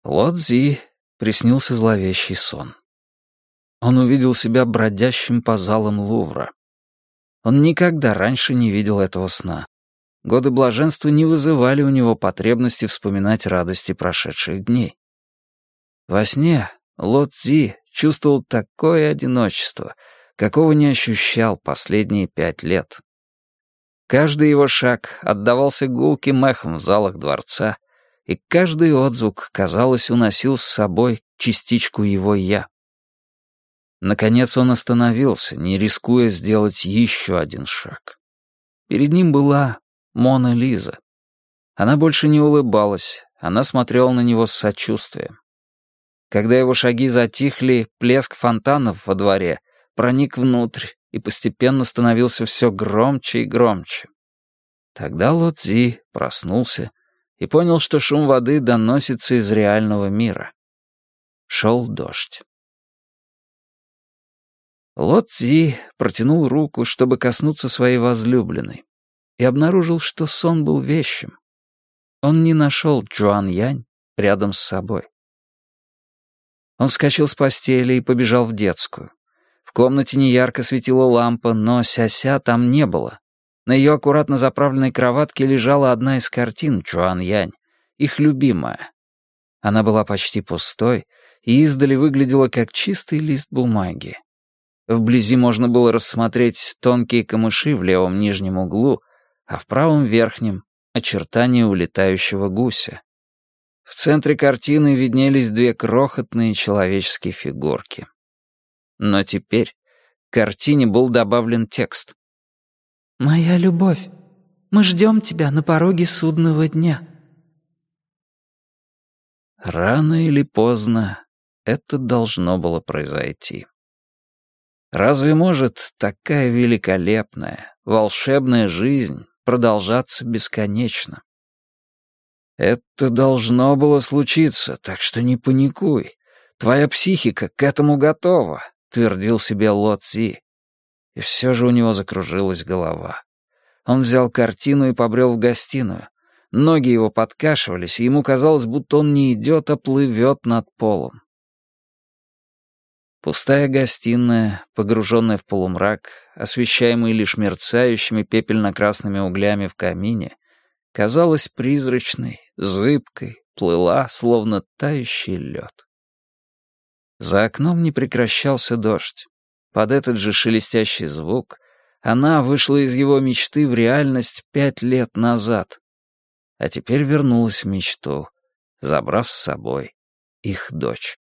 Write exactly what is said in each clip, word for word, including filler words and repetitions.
Лодзи приснился зловещий сон. Он увидел себя бродящим по залам Лувра. Он никогда раньше не видел этого сна. Годы блаженства не вызывали у него потребности вспоминать радости прошедших дней. Во сне Лодзи чувствовал такое одиночество, какого не ощущал последние пять лет. Каждый его шаг отдавался гулким эхом в залах дворца, и каждый отзвук, казалось, уносил с собой частичку его «я». Наконец он остановился, не рискуя сделать еще один шаг. Перед ним была Мона Лиза. Она больше не улыбалась, она смотрела на него с сочувствием. Когда его шаги затихли, плеск фонтанов во дворе проник внутрь и постепенно становился все громче и громче. Тогда Лодзи проснулся и понял, что шум воды доносится из реального мира. Шел дождь. Лодзи протянул руку, чтобы коснуться своей возлюбленной, и обнаружил, что сон был вещим. Он не нашел Джоан Янь рядом с собой. Он вскочил с постели и побежал в детскую. В комнате неярко светила лампа, но Ся-Ся там не было. На ее аккуратно заправленной кроватке лежала одна из картин Джоан Янь, их любимая. Она была почти пустой и издали выглядела как чистый лист бумаги. Вблизи можно было рассмотреть тонкие камыши в левом нижнем углу, а в правом верхнем — очертания улетающего гуся. В центре картины виднелись две крохотные человеческие фигурки. Но теперь к картине был добавлен текст. «Моя любовь, мы ждем тебя на пороге судного дня». Рано или поздно это должно было произойти. Разве может такая великолепная, волшебная жизнь продолжаться бесконечно? Это должно было случиться, так что не паникуй. Твоя психика к этому готова, твердил себе Лодзи. И все же у него закружилась голова. Он взял картину и побрел в гостиную. Ноги его подкашивались, и ему казалось, будто он не идет, а плывет над полом. Пустая гостиная, погруженная в полумрак, освещаемый лишь мерцающими пепельно-красными углями в камине, казалась призрачной, зыбкой, плыла, словно тающий лед. За окном не прекращался дождь. Под этот же шелестящий звук она вышла из его мечты в реальность пять лет назад, а теперь вернулась в мечту, забрав с собой их дочь.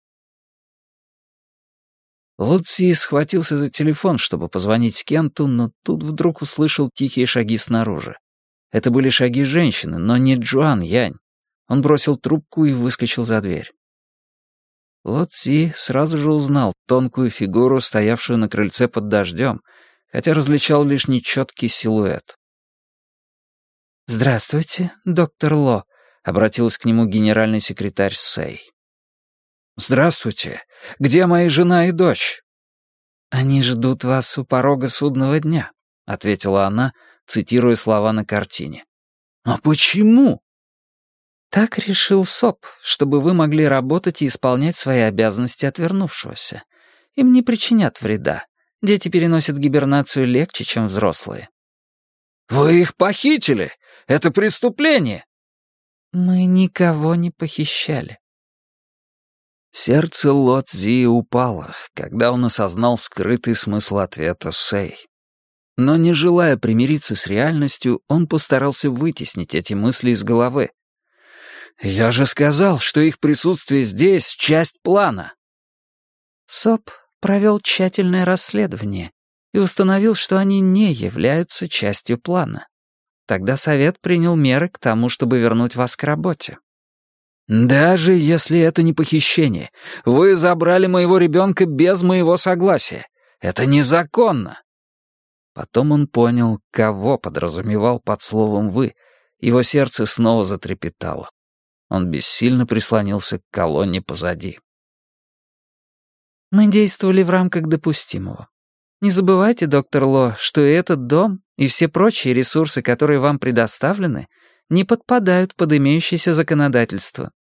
Лодзи схватился за телефон, чтобы позвонить Кенту, но тут вдруг услышал тихие шаги снаружи. Это были шаги женщины, но не Джоан Янь. Он бросил трубку и выскочил за дверь. Лодзи сразу же узнал тонкую фигуру, стоявшую на крыльце под дождем, хотя различал лишь нечеткий силуэт. «Здравствуйте, доктор Ло», — обратилась к нему генеральный секретарь Сэй. «Здравствуйте. Где моя жена и дочь?» «Они ждут вас у порога судного дня», — ответила она, цитируя слова на картине. «А почему?» «Так решил СОП, чтобы вы могли работать и исполнять свои обязанности отвернувшегося. Им не причинят вреда. Дети переносят гибернацию легче, чем взрослые». «Вы их похитили! Это преступление!» «Мы никого не похищали». Сердце Лодзи упало, когда он осознал скрытый смысл ответа Сэй. Но не желая примириться с реальностью, он постарался вытеснить эти мысли из головы. «Я же сказал, что их присутствие здесь — часть плана». СОП провел тщательное расследование и установил, что они не являются частью плана. Тогда совет принял меры к тому, чтобы вернуть вас к работе. «Даже если это не похищение, вы забрали моего ребенка без моего согласия. Это незаконно». Потом он понял, кого подразумевал под словом «вы». Его сердце снова затрепетало. Он бессильно прислонился к колонне позади. «Мы действовали в рамках допустимого. Не забывайте, доктор Ло, что и этот дом, и все прочие ресурсы, которые вам предоставлены, не подпадают под имеющееся законодательство.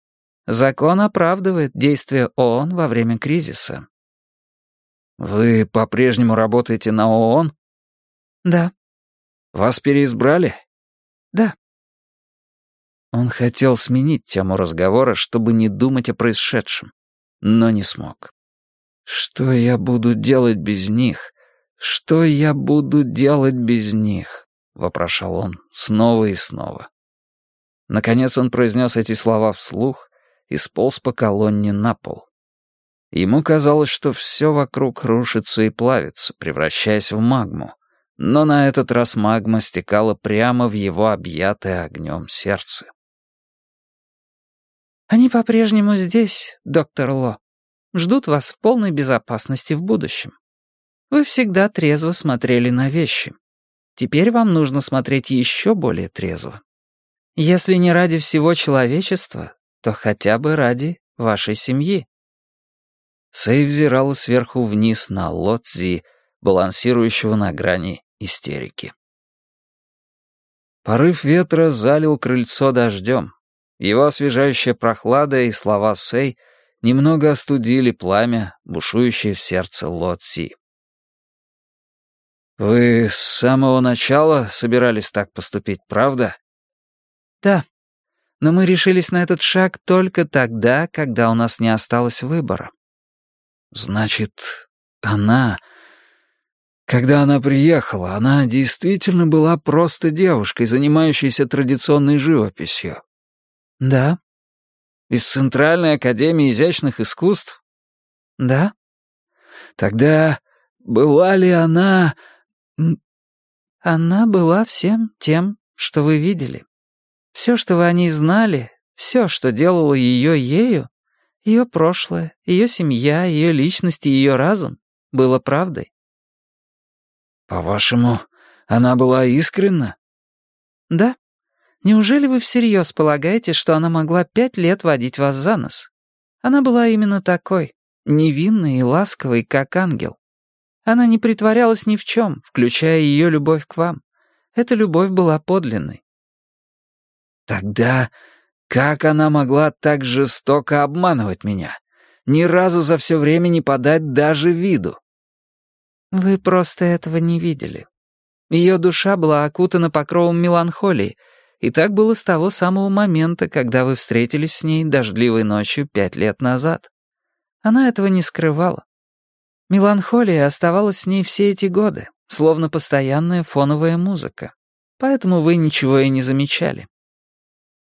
Закон оправдывает действия ООН во время кризиса. Вы по-прежнему работаете на ООН? Да. Вас переизбрали? Да. Он хотел сменить тему разговора, чтобы не думать о происшедшем, но не смог. Что я буду делать без них? Что я буду делать без них? Вопрошал он снова и снова. Наконец он произнес эти слова вслух и сполз по колонне на пол. Ему казалось, что все вокруг рушится и плавится, превращаясь в магму, но на этот раз магма стекала прямо в его объятое огнем сердце. «Они по-прежнему здесь, доктор Ло. Ждут вас в полной безопасности в будущем. Вы всегда трезво смотрели на вещи. Теперь вам нужно смотреть еще более трезво. Если не ради всего человечества, то хотя бы ради вашей семьи». Сэй взирала сверху вниз на Ло Цзи, балансирующего на грани истерики. Порыв ветра залил крыльцо дождем. Его освежающая прохлада и слова Сэй немного остудили пламя, бушующее в сердце Ло Цзи. «Вы с самого начала собирались так поступить, правда?» «Да. Но мы решились на этот шаг только тогда, когда у нас не осталось выбора». «Значит, она... Когда она приехала, она действительно была просто девушкой, занимающейся традиционной живописью?» «Да». «Из Центральной академии изящных искусств?» «Да». «Тогда была ли она...» «Она была всем тем, что вы видели. Все, что вы о ней знали, все, что делало ее ею, ее прошлое, ее семья, ее личность и ее разум, было правдой». «По-вашему, она была искренна?» «Да. Неужели вы всерьез полагаете, что она могла пять лет водить вас за нос? Она была именно такой, невинной и ласковой, как ангел. Она не притворялась ни в чем, включая ее любовь к вам. Эта любовь была подлинной». «Тогда как она могла так жестоко обманывать меня? Ни разу за все время не подать даже виду?» «Вы просто этого не видели. Ее душа была окутана покровом меланхолии, и так было с того самого момента, когда вы встретились с ней дождливой ночью пять лет назад. Она этого не скрывала. Меланхолия оставалась с ней все эти годы, словно постоянная фоновая музыка, поэтому вы ничего и не замечали.